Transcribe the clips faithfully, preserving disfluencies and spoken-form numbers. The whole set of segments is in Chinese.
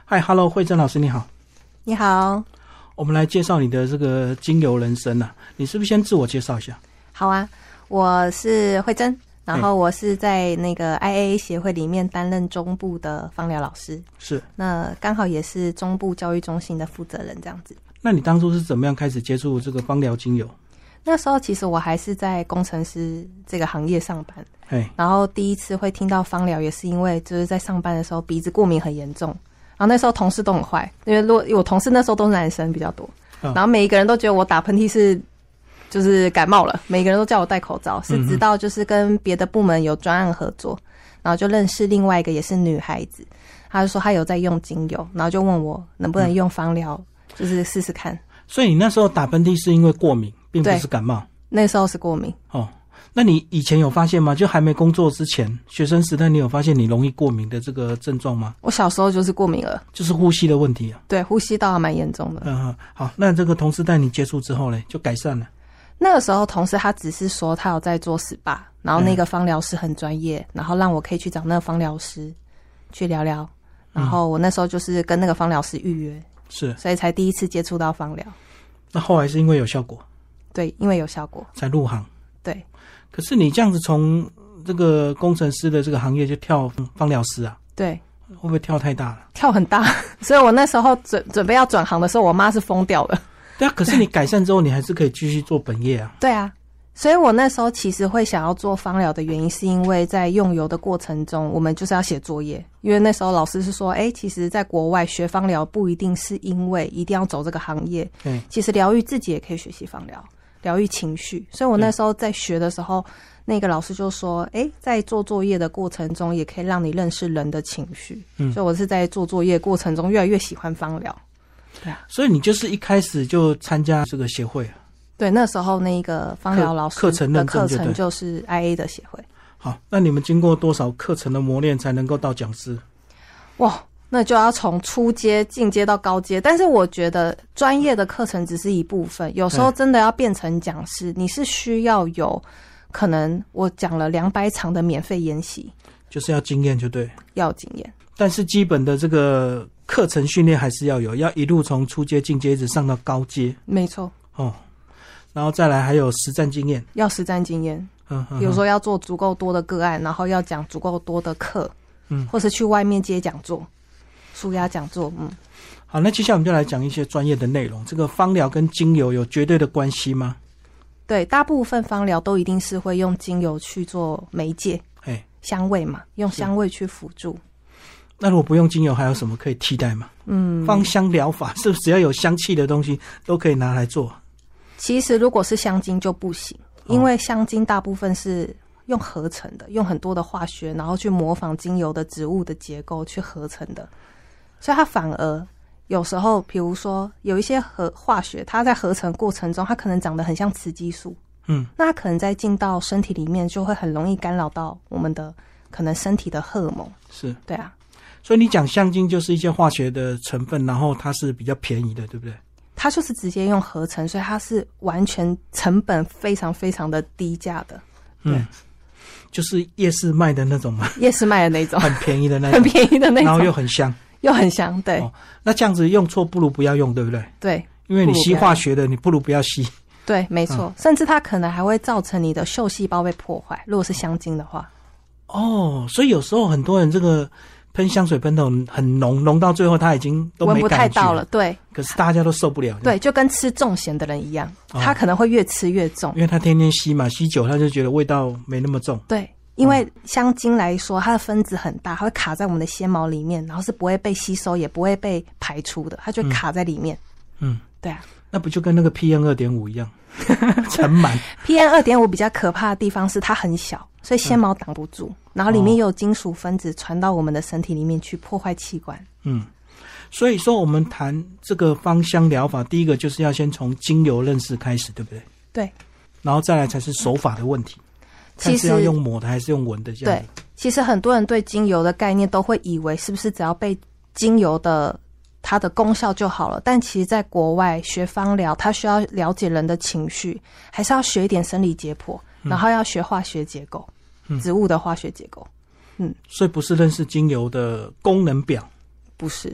嗨 ，Hello， 慧珍老师你好。 你好。 我们来介绍你的这个精油人生啊，你是不是先自我介绍一下？ 好啊，我是慧珍，然后我是在那个 I A A 协会里面担任中部的芳疗老师， 是， 那刚好也是中部教育中心的负责人这样子。 那你当初是怎么样开始接触这个芳疗精油？ 那时候其实我还是在工程师这个行业上班， 嘿， 然后第一次会听到芳疗也是因为就是在上班的时候鼻子过敏很严重，然后那时候同事都很坏，因为如果我同事那时候都是男生比较多， 嗯、 然后每一个人都觉得我打喷嚏是就是感冒了，每个人都叫我戴口罩，是直到就是跟别的部门有专案合作，然后就认识另外一个也是女孩子，她就说她有在用精油，然后就问我能不能用芳疗，就是试试看。 所以你那时候打喷嚏是因为过敏，并不是感冒。 那时候是过敏。 哦，那你以前有发现吗？就还没工作之前，学生时代你有发现你容易过敏的这个症状吗？ 我小时候就是过敏了，就是呼吸的问题啊。 对，呼吸道还蛮严重的。 嗯，好，那这个同事带你接触之后呢，就改善了。 那个时候同事他只是说他有在做 S P A， 然后那个芳疗师很专业，然后让我可以去找那个芳疗师去聊聊，然后我那时候就是跟那个芳疗师预约， 是， 所以才第一次接触到芳疗。 那后来是因为有效果？ 对，因为有效果才入行。 对， 可是你这样子从这个工程师的这个行业就跳芳疗师啊？ 对， 会不会跳太大了？ 跳很大，所以我那时候准准备要转行的时候，我妈是疯掉了。 对啊，可是你改善之后，你还是可以继续做本业啊。 对啊，所以我那时候其实会想要做芳疗的原因，是因为在用油的过程中，我们就是要写作业。因为那时候老师是说，哎、欸，其实在国外学芳疗不一定是因为一定要走这个行业， 对， 其实疗愈自己也可以学习芳疗，疗愈情绪。所以我那时候在学的时候，那个老师就说，哎、欸，在做作业的过程中，也可以让你认识人的情绪。嗯，所以我是在做作业过程中越来越喜欢芳疗。对啊， 所以你就是一开始就参加这个协会啊？ 对，那时候那个芳疗老师课程的课程就是 I A 的协会。 好，那你们经过多少课程的磨练才能够到讲师？ 哇，那就要从初阶进阶到高阶。但是我觉得专业的课程只是一部分，有时候真的要变成讲师，你是需要有可能我讲了两百场的免费研习， 就是要经验就对， 要有经验。 但是基本的这个课程训练还是要有，要一路从初阶进阶一直上到高阶。 没错。 哦，然后再来还有实战经验，要实战经验。 嗯， 比如说要做足够多的个案，然后要讲足够多的课，嗯，或是去外面接讲座、舒压讲座，嗯。 好，那接下来我们就来讲一些专业的内容。这个芳疗跟精油有绝对的关系吗？ 对，大部分芳疗都一定是会用精油去做媒介，哎，香味嘛，用香味去辅助。 那如果不用精油，还有什么可以替代吗？嗯，芳香疗法是不是只要有香气的东西都可以拿来做？ 其实如果是香精就不行，因为香精大部分是用合成的，用很多的化学，然后去模仿精油的植物的结构去合成的，所以它反而有时候，比如说有一些合化学，它在合成过程中，它可能长得很像雌激素，嗯，那它可能在进到身体里面，就会很容易干扰到我们的可能身体的荷尔蒙。 是， 对啊。 所以你讲香精就是一些化学的成分，然后它是比较便宜的，对不对？ 它就是直接用合成，所以它是完全成本非常非常的低价的。嗯， 就是夜市卖的那种嘛， 夜市卖的那种， 很便宜的那种， 很便宜的那种， 然后又很香， 又很香。对、哦， 那这样子用错不如不要用，对不对？ 对， 因为你吸化学的，你不如不要吸。 对，没错、嗯，甚至它可能还会造成你的嗅细胞被破坏。如果是香精的话， 哦，所以有时候很多人这个喷香水喷得很浓，浓到最后它已经都没感觉，闻不太到了。对，可是大家都受不了。 对，就跟吃重咸的人一样，哦、他可能会越吃越重， 因为他天天吸嘛，吸久他就觉得味道没那么重。 对，因为香精来说，它的分子很大，它会卡在我们的纤毛里面，然后是不会被吸收，也不会被排出的，它就卡在里面。嗯，对啊， 那不就跟那个 P M 二点五 一样，尘螨。 P M 二点五 比较可怕的地方是它很小，所以纤毛挡不住。嗯，然后里面有金属分子传到我们的身体里面去破坏器官。嗯， 所以说我们谈这个芳香疗法，第一个就是要先从精油认识开始，对不对？ 对， 然后再来才是手法的问题，看是要用抹的还是用闻的这样子。 对，其实很多人对精油的概念都会以为是不是只要被精油的它的功效就好了，但其实在国外学芳疗，它需要了解人的情绪，还是要学一点生理解剖，然后要学化学结构。嗯，植物的化学结构。嗯， 所以不是认识精油的功能表， 不是，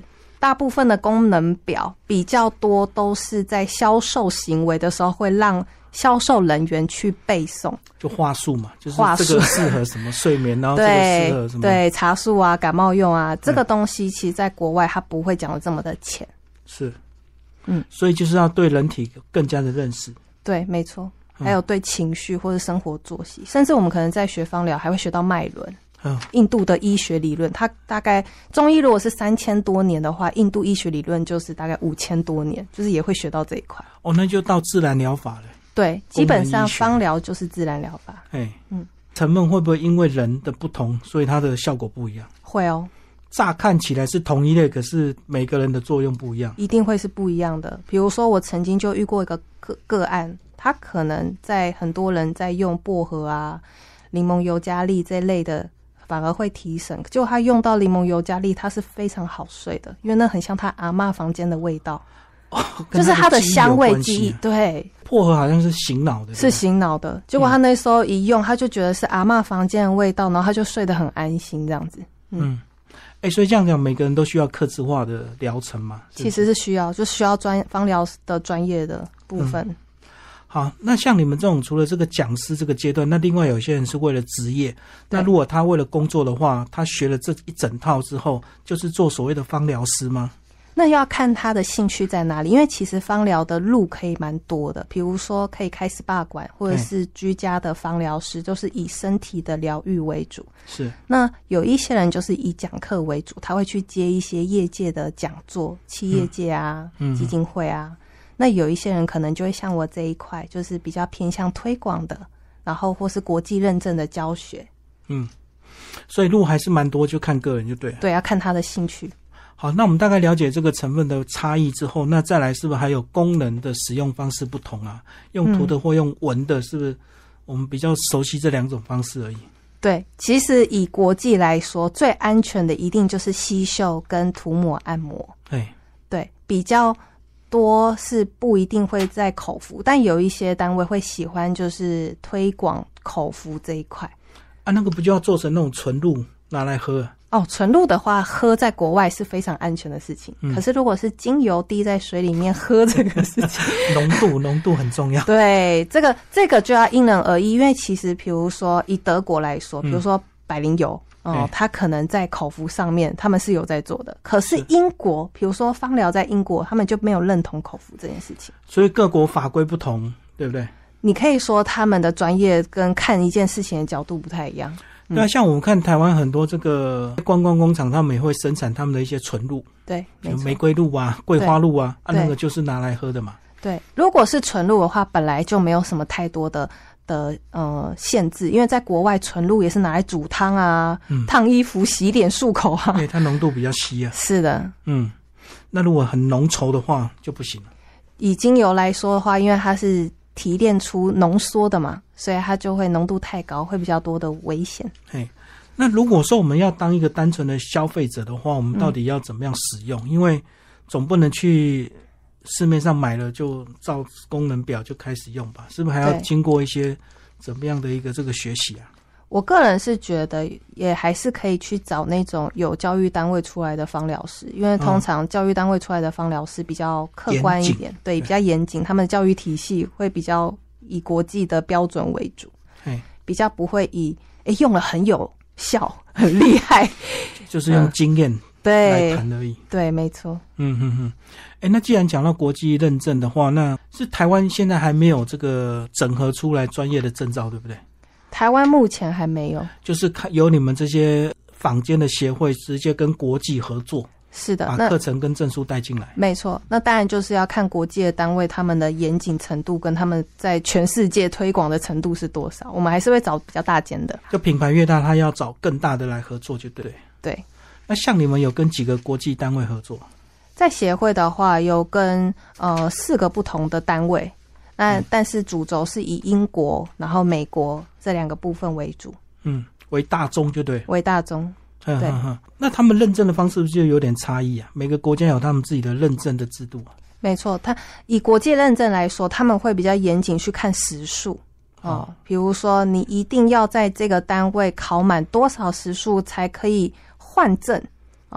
大部分的功能表比较多都是在销售行为的时候会让销售人员去背诵， 就话术嘛，就是这个适合什么睡眠，然后这个适合什么对茶树啊、感冒用啊，这个东西其实在国外它不会讲的这么的浅。 是， 嗯， 所以就是要对人体更加的认识。 对，没错，还有对情绪或者生活作息，甚至我们可能在学芳疗还会学到脉轮。嗯，印度的医学理论，它大概中医如果是三千多年的话，印度医学理论就是大概五千多年，就是也会学到这一块。 哦，那就到自然疗法了。 对，基本上芳疗就是自然疗法。 哎，嗯，成分会不会因为人的不同，所以它的效果不一样？ 会哦。 乍看起来是同一类，可是每个人的作用不一样， 一定会是不一样的。比如说，我曾经就遇过一个个个案，他可能在很多人在用薄荷啊、柠檬尤加利这类的。反而会提神，结果他用到柠檬尤加利，他是非常好睡的，因为那很像他阿嬷房间的味道，哦、就是他的香味记忆。对， 薄荷好像是醒脑的， 是醒脑的。结果他那时候一用，他就觉得是阿嬷房间的味道，然后他就睡得很安心，这样子。嗯， 哎、欸，所以这样讲，每个人都需要客制化的疗程嘛？ 其实是需要，就需要专芳疗的专业的部分。嗯， 好，那像你们这种除了这个讲师这个阶段，那另外有些人是为了职业，那如果他为了工作的话，他学了这一整套之后，就是做所谓的芳疗师吗？ 那要看他的兴趣在哪里，因为其实芳疗的路可以蛮多的，比如说可以开 S P A 馆，或者是居家的芳疗师，就是以身体的疗愈为主。 是， 那有一些人就是以讲课为主，他会去接一些业界的讲座，企业界啊、嗯、基金会啊。那有一些人可能就会像我这一块，就是比较偏向推广的，然后或是国际认证的教学。 嗯，所以路还是蛮多，就看个人就对了。 对，要看他的兴趣。 好，那我们大概了解这个成分的差异之后，那再来是不是还有功能的使用方式不同啊？用涂的或用闻的，是不是我们比较熟悉这两种方式而已？ 对，其实以国际来说，最安全的一定就是吸嗅跟涂抹按摩。 对， 对，比较多是不一定会在口服，但有一些单位会喜欢就是推广口服这一块。 啊，那个不就要做成那种纯露拿来喝？ 哦，纯露的话，喝在国外是非常安全的事情。嗯、可是如果是精油滴在水里面喝这个事情， 浓度浓度很重要。 对，这个这个就要因人而异，因为其实比如说以德国来说，比如说百灵油。嗯哦，它可能在口服上面他们是有在做的，可是英国比如说芳疗在英国他们就没有认同口服这件事情， 所以各国法规不同，对不对？ 你可以说他们的专业跟看一件事情的角度不太一样。 对啊，像我们看台湾很多这个观光工厂，他们也会生产他们的一些纯露， 对， 玫瑰露啊、桂花露啊，啊那个就是拿来喝的嘛。 对，如果是纯露的话，本来就没有什么太多的的呃限制，因为在国外纯露也是拿来煮汤啊、嗯、烫衣服、洗脸、漱口啊。 对，它浓度比较稀啊。 是的， 嗯，那如果很浓稠的话就不行了。 以精油来说的话，因为它是提炼出浓缩的嘛，所以它就会浓度太高，会比较多的危险。 嘿，那如果说我们要当一个单纯的消费者的话，我们到底要怎么样使用？嗯、因为总不能去市面上买了就照功能表就开始用吧？是不是还要经过一些怎么样的一个这个学习啊？ 我个人是觉得也还是可以去找那种有教育单位出来的芳疗师，因为通常教育单位出来的芳疗师比较客观一点，对，比较严谨，他们的教育体系会比较以国际的标准为主，比较不会以诶用了很有效、很厉害， 就是用经验来谈而已。 对，没错。 嗯哼哼。哎，那既然讲到国际认证的话，那是台湾现在还没有这个整合出来专业的证照，对不对？ 台湾目前还没有， 就是由你们这些坊间的协会直接跟国际合作， 是的， 把课程跟证书带进来。 没错，那当然就是要看国际的单位他们的严谨程度跟他们在全世界推广的程度是多少。我们还是会找比较大间的， 就品牌越大，他要找更大的来合作，就对。 对。 那像你们有跟几个国际单位合作？ 在协会的话，有跟呃四个不同的单位。那但是主轴是以英国然后美国这两个部分为主， 嗯，为大宗就对， 为大宗。对， 呵呵，那他们认证的方式是不是就有点差异啊？每个国家有他们自己的认证的制度啊。 没错，他以国际认证来说，他们会比较严谨去看时数哦，比如说你一定要在这个单位考满多少时数才可以换证哦。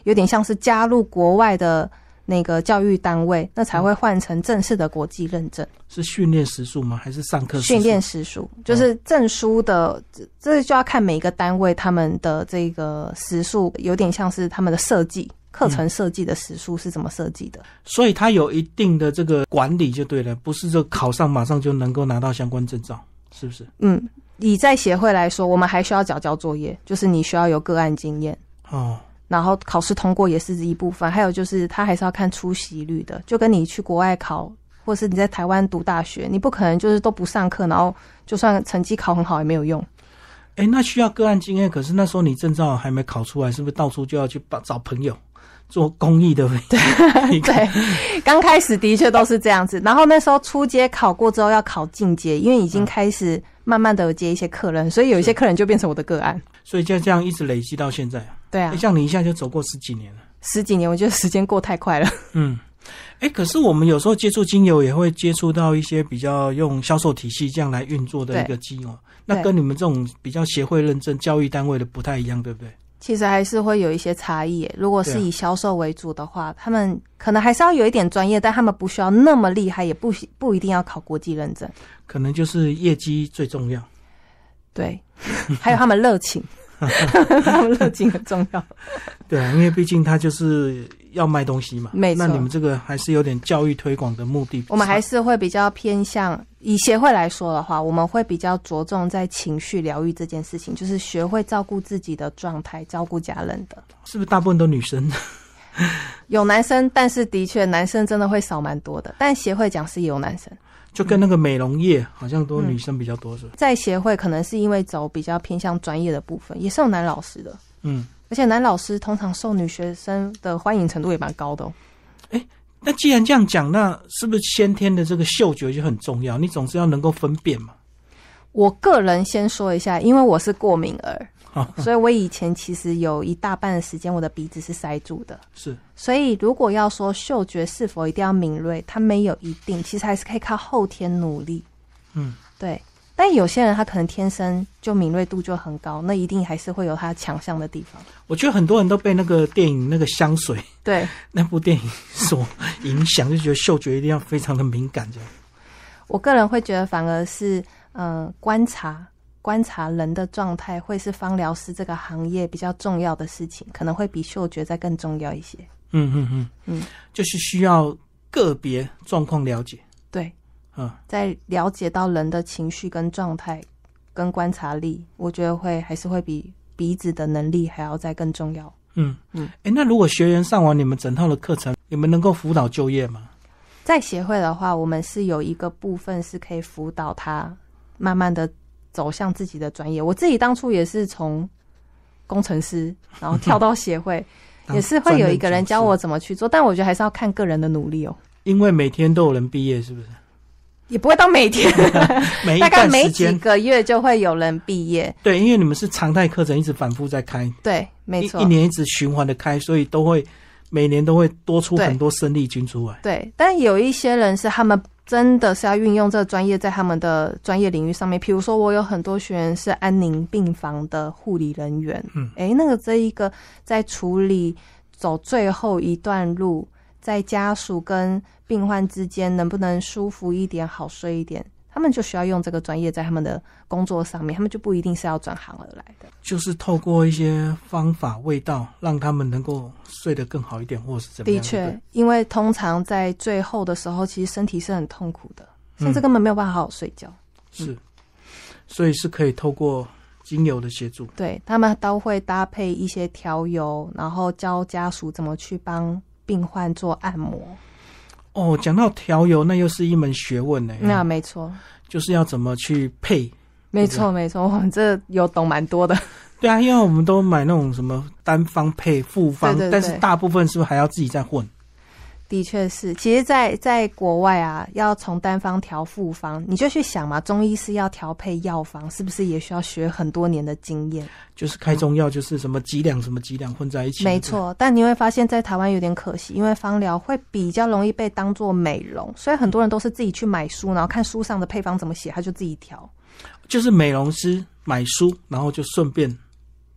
有点像是加入国外的那个教育单位，那才会换成正式的国际认证。 是训练时数吗？还是上课时数？ 训练时数，就是证书的，这、这就要看每一个单位他们的这个时数，有点像是他们的设计。课程设计的时数是怎么设计的、嗯、 所以它有一定的这个管理就对了，不是就考上马上就能够拿到相关证照，是不是？ 嗯，以在协会来说，我们还需要缴交作业，就是你需要有个案经验哦，然后考试通过也是一部分，还有就是他还是要看出席率的，就跟你去国外考或是你在台湾读大学，你不可能就是都不上课，然后就算成绩考很好也没有用。 哎，那需要个案经验，可是那时候你证照还没考出来，是不是到处就要去找朋友做公益的？ 对对，刚开始的确都是这样子，然后那时候初阶考过之后要考进阶，因为已经开始慢慢的有接一些客人，所以有一些客人就变成我的个案， 所以就这样一直累积到现在。 对啊， 像你一下就走过十几年了。 十几年，我觉得时间过太快了。嗯， 哎，可是我们有时候接触精油也会接触到一些比较用销售体系这样来运作的一个精油，那跟你们这种比较协会认证教育单位的不太一样，对不对？ 其实还是会有一些差异。如果是以销售为主的话、啊、他们可能还是要有一点专业，但他们不需要那么厉害，也不不一定要考国际认证， 可能就是业绩最重要。 对，还有他们热情他们热情很重要。 对啊，因为毕竟他就是要卖东西嘛。 没错， 那你们这个还是有点教育推广的目的。 我们还是会比较偏向，以协会来说的话，我们会比较着重在情绪疗愈这件事情，就是学会照顾自己的状态，照顾家人的。 是不是大部分都女生？ 有男生，但是的确男生真的会少蛮多的，但协会讲师也有男生。 就跟那个美容业、嗯、好像都女生比较多，是吧？ 在协会可能是因为走比较偏向专业的部分，也是有男老师的。嗯，而且男老师通常受女学生的欢迎程度也蛮高的哦。 哎，那既然这样讲，那是不是先天的这个嗅觉就很重要？你总是要能够分辨嘛。 我个人先说一下，因为我是过敏儿，所以我以前其实有一大半的时间我的鼻子是塞住的。 是， 所以如果要说嗅觉是否一定要敏锐，它没有一定，其实还是可以靠后天努力。嗯，对。但有些人他可能天生就敏锐度就很高，那一定还是会有他强项的地方。 我觉得很多人都被那个电影那个香水， 对那部电影所影响，就觉得嗅觉一定要非常的敏感这样。 我个人会觉得反而是呃观察观察人的状态会是芳疗师这个行业比较重要的事情，可能会比嗅觉再更重要一些。 嗯嗯嗯嗯，就是需要个别状况了解。 对。嗯，在了解到人的情绪跟状态跟观察力，我觉得会还是会比鼻子的能力还要再更重要。 嗯嗯，哎、欸，那如果学员上完你们整套的课程，你们能够辅导就业吗？ 在协会的话，我们是有一个部分是可以辅导他慢慢的走向自己的专业。我自己当初也是从工程师，然后跳到协会，也是会有一个人教我怎么去做，但我觉得还是要看个人的努力哦。 因为每天都有人毕业，是不是？ 也不会到每天每一大概每几个月就会有人毕业。 对，因为你们是常态课程一直反复在开。 对，没错， 一, 一年一直循环的开，所以都会每年都会多出很多生力军出来。 对，但有一些人是他们真的是要运用这个专业在他们的专业领域上面，比如说我有很多学员是安宁病房的护理人员，嗯，诶，那个这一个在处理走最后一段路，在家属跟病患之间能不能舒服一点好睡一点，他们就需要用这个专业在他们的工作上面，他们就不一定是要转行而来的， 就是透过一些方法味道让他们能够睡得更好一点，或是怎么样。的确， 因为通常在最后的时候其实身体是很痛苦的，甚至根本没有办法好好睡觉、 嗯、是，所以是可以透过精油的协助， 对，他们都会搭配一些调油，然后教家属怎么去帮病患做按摩。 哦，讲到调油，那又是一门学问呢。 那没错， 就是要怎么去配。 没错没错，我们这有懂蛮多的。 对啊，因为我们都买那种什么单方配复方，对对对，但是大部分是不是还要自己再混？ 的确是，其实在在国外啊，要从单方调复方，你就去想嘛，中医师要调配药方，是不是也需要学很多年的经验？ 就是开中药，就是什么几两什么几两混在一起。 没错，但你会发现在台湾有点可惜，因为芳疗会比较容易被当作美容，所以很多人都是自己去买书，然后看书上的配方怎么写，他就自己调。 就是美容师买书，然后就顺便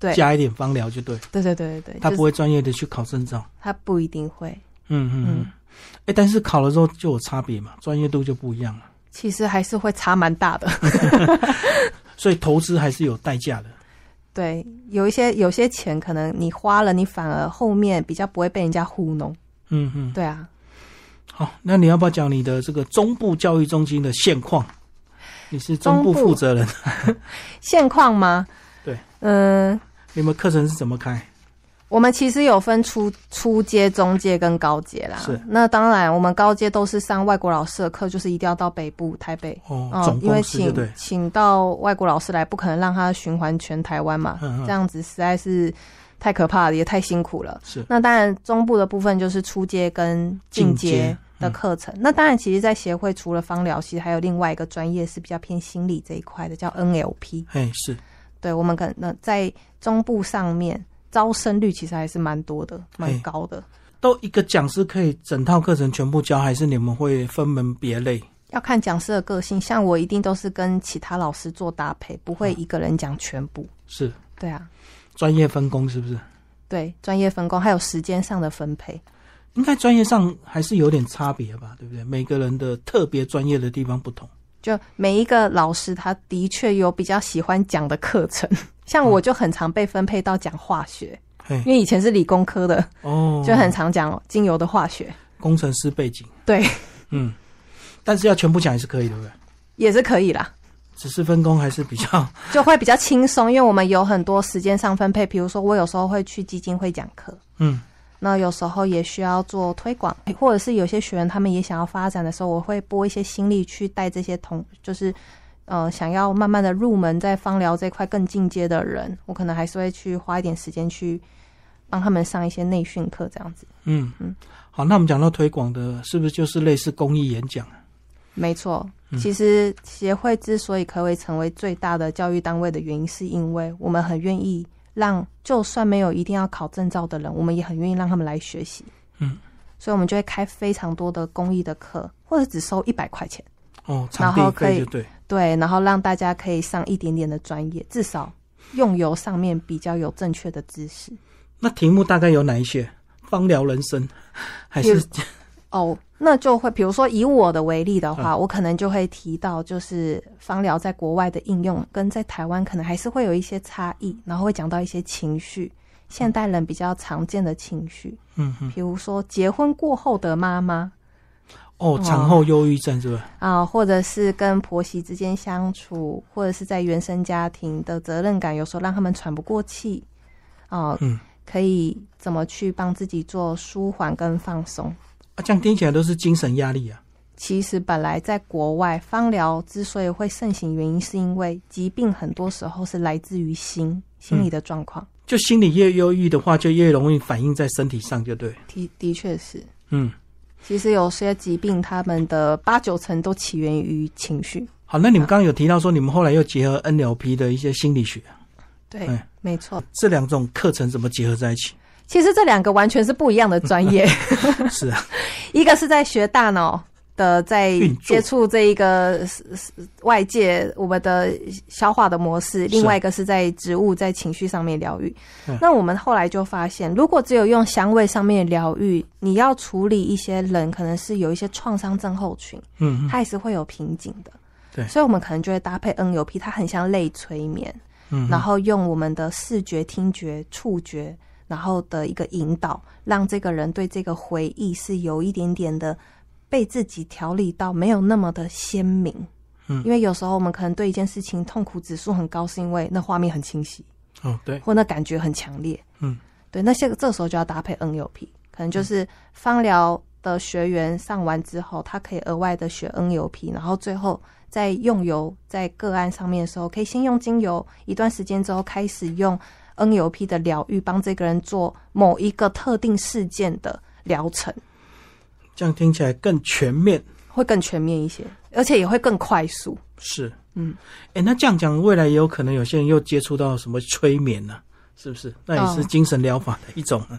对， 加一点芳疗就对。 对对对对对， 他不会专业的去考证照。 他不一定会。 嗯嗯嗯。哎、欸，但是考了之后就有差别嘛，专业度就不一样了。 其实还是会差蛮大的。 所以投资还是有代价的。 对，有一些有些钱可能你花了，你反而后面比较不会被人家糊弄。 嗯嗯， 对啊。 好，那你要不要讲你的这个中部教育中心的现况？你是中部负责人。 现况吗？ 对。 嗯、呃， 你们课程是怎么开？ 我们其实有分初初阶、中阶跟高阶啦。 是。 那当然，我们高阶都是上外国老师的课，就是一定要到北部台北哦， 嗯、 总因为公司就对， 请请到外国老师来，不可能让他循环全台湾嘛， 嗯嗯， 这样子实在是太可怕了，也太辛苦了。 是。 那当然，中部的部分就是初阶跟进阶的课程。嗯、那当然，其实，在协会除了芳疗，其实还有另外一个专业是比较偏心理这一块的，叫 N L P。 哎，是。 对，我们可能在中部上面。招生率其实还是蛮多的，蛮高的。 都一个讲师可以整套课程全部教，还是你们会分门别类？ 要看讲师的个性，像我一定都是跟其他老师做搭配，不会一个人讲全部。 是， 对啊， 专业分工是不是？ 对，专业分工还有时间上的分配， 应该专业上还是有点差别吧，对不对？每个人的特别专业的地方不同。 就每一个老师他的确有比较喜欢讲的课程。像我就很常被分配到讲化学， 嗯、 因为以前是理工科的哦， 就很常讲精油的化学， 工程师背景。 对， 嗯，但是要全部讲也是可以，对不对？ 也是可以啦， 只是分工还是比较就会比较轻松，因为我们有很多时间上分配，比如说我有时候会去基金会讲课， 嗯， 那有时候也需要做推广，或者是有些学员他们也想要发展的时候，我会拨一些心力去带这些同就是。呃，想要慢慢的入门在芳疗这块更进阶的人，我可能还是会去花一点时间去帮他们上一些内训课，这样子。 嗯嗯，好，那我们讲到推广的，是不是就是类似公益演讲？ 没错， 嗯、 其实协会之所以可以成为最大的教育单位的原因，是因为我们很愿意让就算没有一定要考证照的人，我们也很愿意让他们来学习。 嗯， 所以我们就会开非常多的公益的课，或者只收一百块钱。 哦，场地费就对对，然后让大家可以上一点点的专业，至少用油上面比较有正确的知识。 那题目大概有哪一些？芳疗人生还是哦，那就会比如说以我的为例的话、嗯、我可能就会提到就是芳疗在国外的应用跟在台湾可能还是会有一些差异，然后会讲到一些情绪，现代人比较常见的情绪， 嗯嗯， 比如说结婚过后的妈妈。 哦，产后忧郁症是吧？ 啊，或者是跟婆媳之间相处，或者是在原生家庭的责任感，有时候让他们喘不过气，啊，嗯，可以怎么去帮自己做舒缓跟放松？ 啊，这样听起来都是精神压力啊。 其实本来在国外，芳疗之所以会盛行，原因是因为疾病很多时候是来自于心心理的状况、嗯。就心理越忧郁的话，就越容易反映在身体上，就对。 的的确是， 嗯。 其实有些疾病，他们的八九成都起源于情绪。 好，那你们刚刚有提到说，你们后来又结合 N L P 的一些心理学。 对，嗯、没错。 这两种课程怎么结合在一起？ 其实这两个完全是不一样的专业。 是啊， 一个是在学大脑的，在接触这一个外界我们的消化的模式，另外一个是在植物在情绪上面疗愈、嗯、那我们后来就发现，如果只有用香味上面疗愈，你要处理一些人可能是有一些创伤症候群，嗯，它还是会有瓶颈的。 对， 所以我们可能就会搭配 N L P， 它很像类催眠，嗯，然后用我们的视觉、听觉、触觉，然后的一个引导，让这个人对这个回忆是有一点点的被自己调理到没有那么的鲜明。嗯，因为有时候我们可能对一件事情痛苦指数很高，是因为那画面很清晰， 哦，对， 或那感觉很强烈， 嗯， 对，那些这时候就要搭配 N L P， 可能就是芳疗的学员上完之后，他可以额外的学 N L P， 然后最后在用油在个案上面的时候，可以先用精油一段时间之后，开始用 N L P 的疗愈，帮这个人做某一个特定事件的疗程。 这样听起来更全面， 会更全面一些，而且也会更快速。 是， 嗯， 哎、欸，那这样讲，未来也有可能有些人又接触到什么催眠呢、啊？是不是？那也是精神疗法的一种、啊。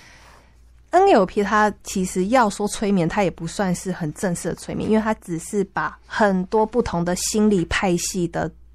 N L P 它其实要说催眠，它也不算是很正式的催眠，因为它只是把很多不同的心理派系的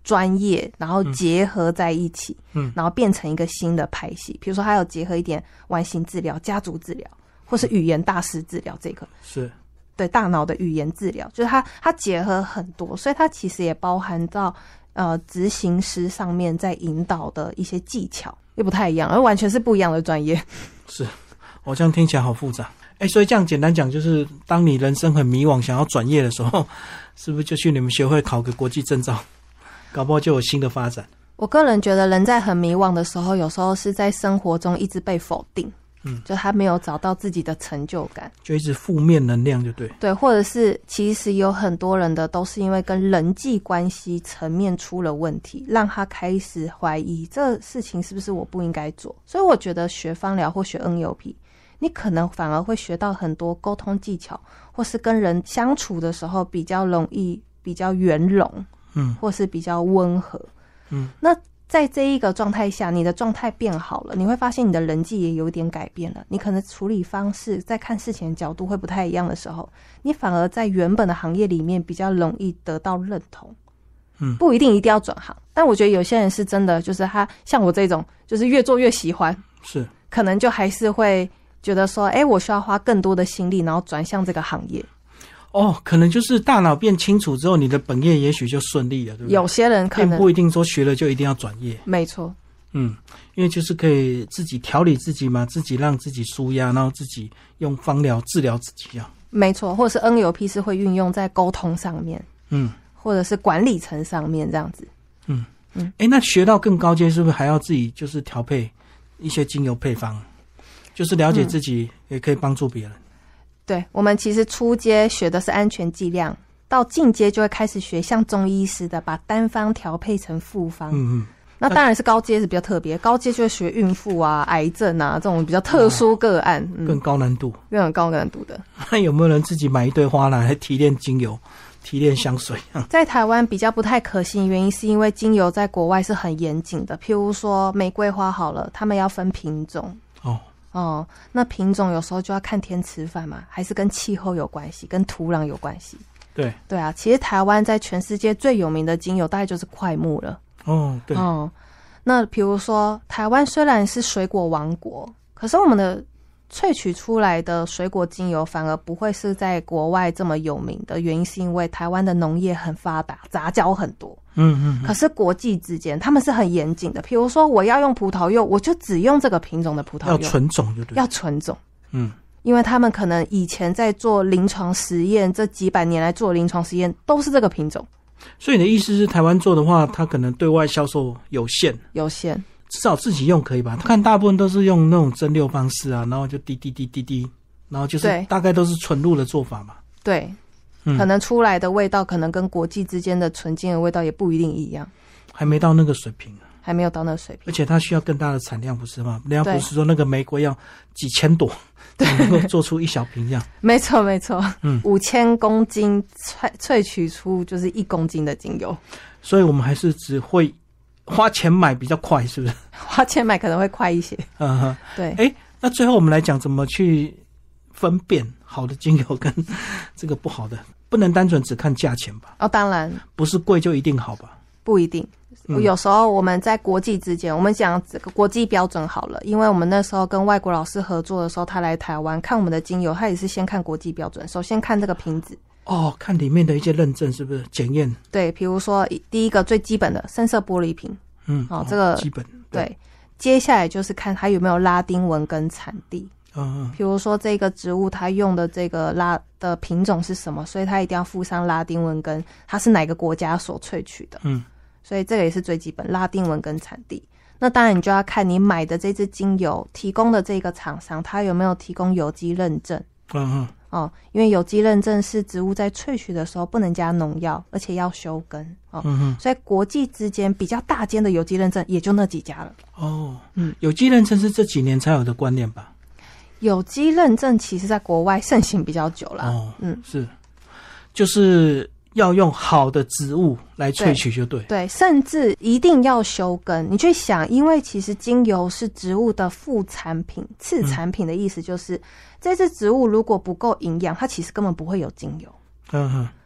专业，然后结合在一起， 嗯， 然后变成一个新的派系。比如说，它有结合一点完形治疗、家族治疗，或是语言大师治疗这个， 是对大脑的语言治疗，就是它它结合很多，所以它其实也包含到呃执行师上面在引导的一些技巧，又不太一样，而完全是不一样的专业。 是，我这样听起来好复杂。哎，所以这样简单讲，就是当你人生很迷惘，想要转业的时候，是不是就去你们学会考个国际证照，搞不好就有新的发展？ 我个人觉得，人在很迷惘的时候，有时候是在生活中一直被否定，嗯，就他没有找到自己的成就感， 就一直负面能量，就对对，或者是其实有很多人的都是因为跟人际关系层面出了问题，让他开始怀疑这事情是不是我不应该做。所以我觉得学芳疗或学 N L P，你可能反而会学到很多沟通技巧，或是跟人相处的时候比较容易、比较圆融，嗯，或是比较温和，嗯。那在这一个状态下，你的状态变好了，你会发现你的人际也有点改变了。你可能处理方式、在看事情的角度会不太一样的时候，你反而在原本的行业里面比较容易得到认同。嗯，不一定一定要转行，但我觉得有些人是真的，就是他像我这种，就是越做越喜欢， 是可能就还是会觉得说，哎、欸，我需要花更多的心力，然后转向这个行业。 哦，可能就是大脑变清楚之后，你的本业也许就顺利了，对不对？ 有些人可能并不一定说学了就一定要转业。 没错， 嗯，因为就是可以自己调理自己嘛，自己让自己舒压，然后自己用芳疗治疗自己啊。 没错，或者是 N L P 是会运用在沟通上面，嗯，或者是管理层上面这样子。 嗯嗯，哎、欸，那学到更高阶是不是还要自己就是调配一些精油配方，就是了解自己，也可以帮助别人？嗯， 对，我们其实初阶学的是安全剂量，到进阶就会开始学像中医师的，把单方调配成复方。嗯嗯。那当然是高阶是比较特别，高阶就会学孕妇啊、癌症啊这种比较特殊个案，哦嗯、更高难度， 更高难度的。 那有没有人自己买一堆花来提炼精油、提炼香水？ 在台湾比较不太可行，原因是因为精油在国外是很严谨的，譬如说玫瑰花好了，他们要分品种。哦。哦，那品种有时候就要看天吃饭嘛，还是跟气候有关系，跟土壤有关系。 对对啊，其实台湾在全世界最有名的精油大概就是檜木了。 哦，对。 哦，那比如说台湾虽然是水果王国，可是我们的萃取出来的水果精油反而不会是在国外这么有名的，原因是因为台湾的农业很发达，杂交很多。嗯 嗯, 嗯，可是国际之间他们是很严谨的，比如说我要用葡萄柚，我就只用这个品种的葡萄柚， 要纯种就对， 要纯种。 嗯， 因为他们可能以前在做临床实验，这几百年来做临床实验都是这个品种。 所以你的意思是台湾做的话，它可能对外销售有限， 有限， 至少自己用可以吧？看大部分都是用那种蒸馏方式啊，然后就滴滴滴滴滴，然后就是大概都是纯露的做法嘛。 对。可能出来的味道可能跟国际之间的纯精的味道也不一定一样， 还没到那个水平，还没有到那个水平， 而且它需要更大的产量，不是吗？人家不是说那个玫瑰要几千朵，对，能够做出一小瓶这样。 没错没错，嗯，五千公斤萃萃取出就是一公斤的精油， 所以我们还是只会花钱买比较快，是不是？ 花钱买可能会快一些， 嗯哼， 对。 哎、欸，那最后我们来讲怎么去分辨好的精油跟这个不好的。不能单纯只看价钱吧？ 哦，当然不是贵就一定好吧？ 不一定，嗯、有时候我们在国际之间，我们讲这个国际标准好了，因为我们那时候跟外国老师合作的时候，他来台湾看我们的精油，他也是先看国际标准，首先看这个瓶子。 哦，看里面的一些认证是不是检验？ 对，比如说第一个最基本的深色玻璃瓶，嗯，哦，这个基本对, 对，接下来就是看它有没有拉丁文跟产地。 嗯， 比如说这个植物它用的这个拉的品种是什么，所以它一定要附上拉丁文跟它是哪个国家所萃取的。嗯，所以这个也是最基本，拉丁文跟产地。那当然你就要看你买的这支精油提供的这个厂商它有没有提供有机认证。 嗯嗯。 哦，因为有机认证是植物在萃取的时候不能加农药，而且要休根。哦，嗯哼，所以国际之间比较大间的有机认证也就那几家了。 哦，嗯，有机认证是这几年才有的观念吧？ 有机认证其实在国外盛行比较久了。 哦，嗯，是，就是要用好的植物来萃取就对。 对，甚至一定要休根。你去想，因为其实精油是植物的副产品，次产品的意思就是、嗯、这支植物如果不够营养，它其实根本不会有精油。 嗯哼，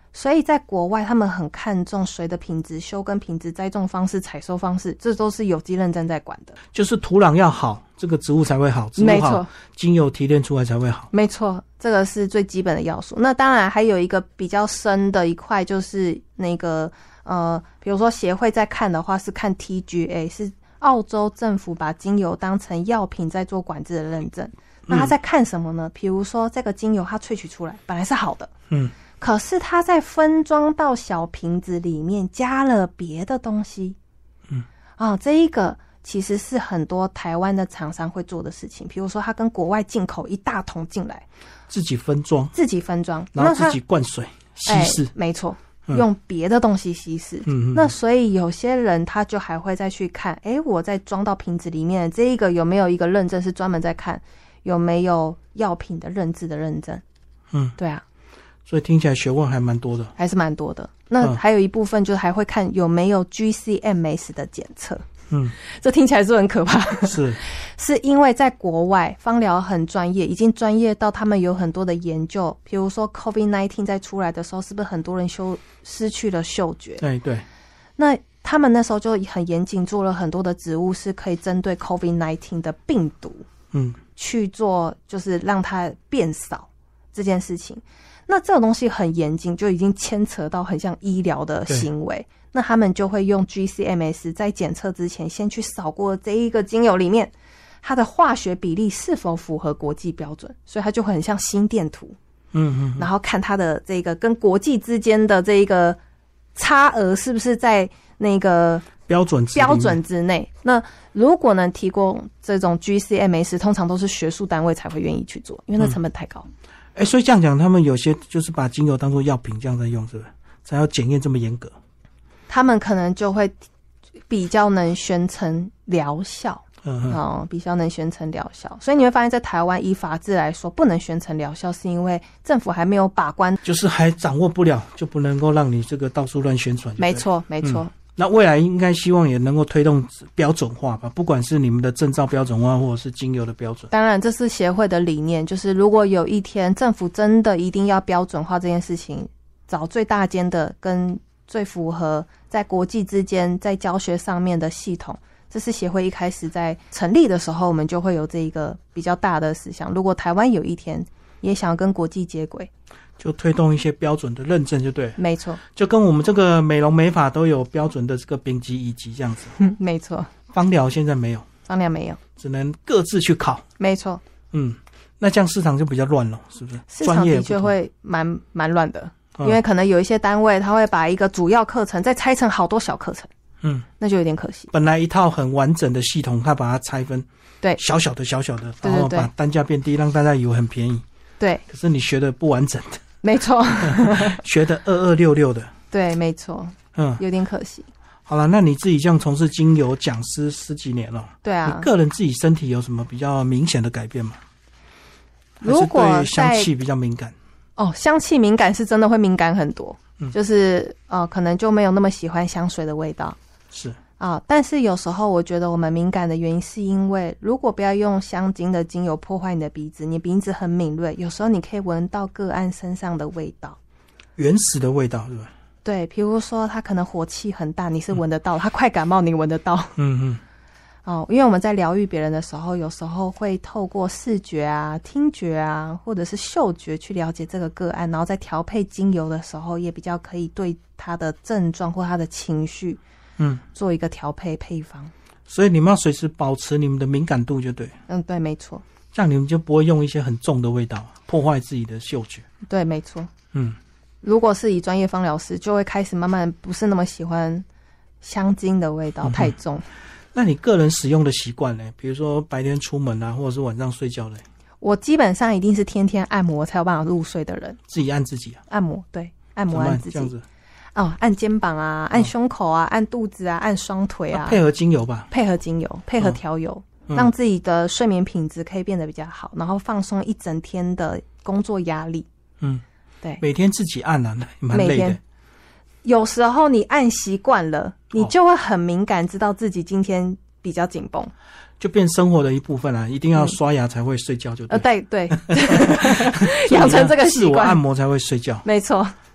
所以在国外他们很看重水的品质、休耕品质、栽种方式、采收方式，这都是有机认证在管的。 就是土壤要好，这个植物才会好，植物好，精油提炼出来才会好。 没错，这个是最基本的要素。那当然还有一个比较深的一块，就是那个呃，比如说协会在看的话是看 T G A， 是澳洲政府把精油当成药品在做管制的认证。那他在看什么呢？比如说这个精油它萃取出来本来是好的，嗯，可是它在分装到小瓶子里面加了别的东西，嗯，啊，这一个其实是很多台湾的厂商会做的事情。比如说他跟国外进口一大桶进来， 自己分装， 自己分装， 然后自己灌水稀释、欸， 没错。用别的东西稀释，嗯，那所以有些人他就还会再去看，哎、欸，我在装到瓶子里面这一个有没有一个认证是专门在看有没有药品的认证的认证，嗯，对啊， 所以听起来学问还蛮多的， 还是蛮多的。那还有一部分就是还会看有没有 G C M S 的检测，嗯，这听起来是很可怕， 是是因为在国外芳疗很专业，已经专业到他们有很多的研究，比如说 COVID 十九 在出来的时候，是不是很多人修失去了嗅觉？ 对对。 那他们那时候就很严谨，做了很多的植物是可以针对 COVID 十九 的病毒，嗯，去做就是让它变少这件事情。那这种东西很严谨，就已经牵扯到很像医疗的行为。那他们就会用 G C M S 在检测之前先去扫过这一个精油里面它的化学比例是否符合国际标准，所以它就会很像心电图，嗯嗯，然后看它的这个跟国际之间的这一个差额是不是在那个标准值标准之内。那如果能提供这种 G C M S， 通常都是学术单位才会愿意去做，因为那成本太高。 哎、嗯欸，所以这样讲，他们有些就是把精油当作药品这样在用，是不是？才要检验这么严格？ 他们可能就会比较能宣称疗效，嗯、哦，比较能宣称疗效。所以你会发现在台湾以法制来说不能宣称疗效，是因为政府还没有把关， 就是还掌握不了，就不能够让你这个到处乱宣传。 没错没错、嗯、 那未来应该希望也能够推动标准化吧，不管是你们的证照标准化或者是精油的标准。 当然这是协会的理念，就是如果有一天政府真的一定要标准化这件事情，找最大间的跟最符合在国际之间在教学上面的系统，这是协会一开始在成立的时候我们就会有这一个比较大的思想。如果台湾有一天也想跟国际接轨， 就推动一些标准的认证就对了。 没错， 就跟我们这个美容美发都有标准的这个丙级乙级这样子。 没错， 芳疗现在没有， 芳疗没有， 只能各自去考。 没错， 嗯，那这样市场就比较乱了，是不是？ 市场的确会蛮蛮乱的。因为可能有一些单位他会把一个主要课程再拆成好多小课程，嗯，那就有点可惜。 本来一套很完整的系统，他把它拆分，对，小小的小小的，然后把单价变低，让大家以为很便宜， 对。 可是你学的不完整的， 没错， 学的二二六六的， 对，没错，嗯，有点可惜。 好了，那你自己这样从事精油讲师十几年了， 对啊， 你个人自己身体有什么比较明显的改变吗？如果对香气比较敏感？ 哦，香气敏感是真的会敏感很多，嗯、就是呃，可能就没有那么喜欢香水的味道， 是啊、呃。但是有时候我觉得我们敏感的原因是因为，如果不要用香精的精油破坏你的鼻子，你鼻子很敏锐，有时候你可以闻到个案身上的味道， 原始的味道，是吧？ 对，比如说他可能火气很大，你是闻得到；嗯、他快感冒，你闻得到。嗯嗯。哦，因为我们在疗愈别人的时候，有时候会透过视觉啊、听觉啊，或者是嗅觉去了解这个个案，然后在调配精油的时候，也比较可以对他的症状或他的情绪，嗯，做一个调配配方。 所以你们要随时保持你们的敏感度，就对。 嗯，对，没错。 这样你们就不会用一些很重的味道破坏自己的嗅觉。 对，没错。嗯，如果是以专业芳疗师，就会开始慢慢不是那么喜欢香精的味道、嗯、太重。 那你个人使用的习惯呢？比如说白天出门啊，或者是晚上睡觉嘞？ 我基本上一定是天天按摩才有办法入睡的人。 自己按自己啊？ 按摩，对，按摩按自己。 这样子。 哦，按肩膀啊，按胸口啊，哦、按肚子啊，按双腿啊。 配合精油吧。 配合精油，配合调油，哦、让自己的睡眠品质可以变得比较好，然后放松一整天的工作压力。嗯，对。 每天自己按啊，蛮累的。每天有时候你按习惯了，你就会很敏感，知道自己今天比较紧绷， 就变生活的一部分啦、啊。一定要刷牙才会睡觉就对， 呃，对对，养成这个习惯， 自我按摩才会睡觉。 没错，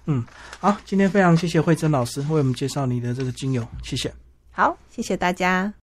嗯，好，今天非常谢谢慧珍老师为我们介绍你的这个精油，谢谢。 好，谢谢大家。